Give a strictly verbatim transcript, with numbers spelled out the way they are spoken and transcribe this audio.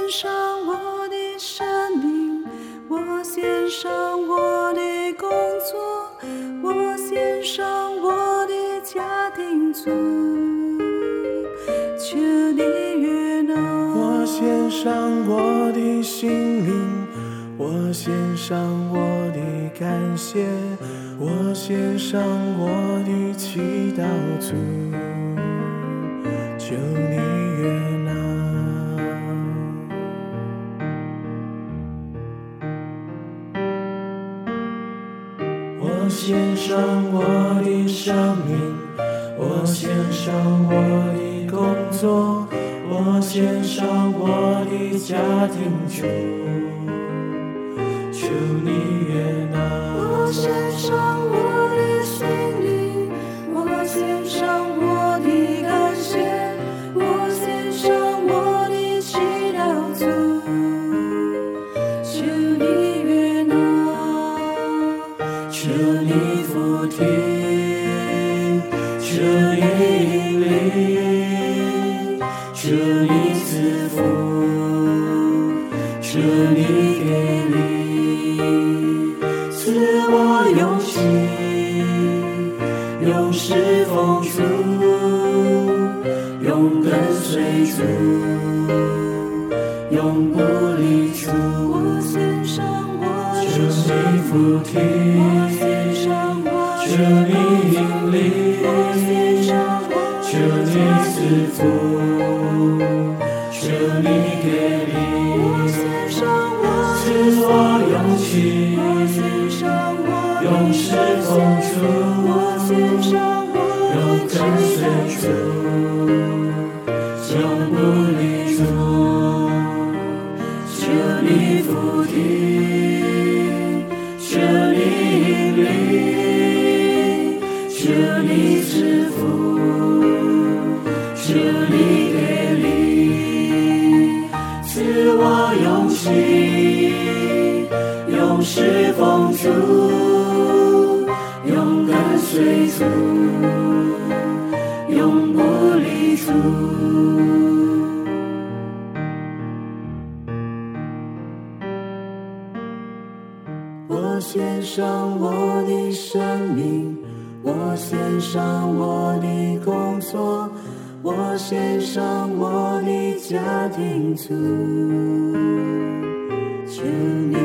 上我的生命，我献上我的工作，我献上我的家庭主，求你悦纳。 我献上我的心灵，我献上我的感谢，我献上我的祈祷主，求你悦纳。我献上我的生命，我献上我的工作，我献上我的家庭主，求你悦纳。 我献上我的心灵，我献上我的感谢，我献上我的祈祷主，求你悦纳。 求你俯听，求你引领，求你赐福，求你给力，赐我勇气，勇士风主，永跟随主，永不离主。 我献上我求的心你俯听， 我献上我求的你引领， 我献上我求你赐福，求你给力， 我献上我赐我勇气， 我献上我勇士风主， 我献上我永跟随主，永不离主。求你俯听，求你引领，求你赐福，求你给力，赐我勇气，勇士风主，永跟随主，永不离主。我献上我的生命，我献上我的工作，我献上我的家庭主，求你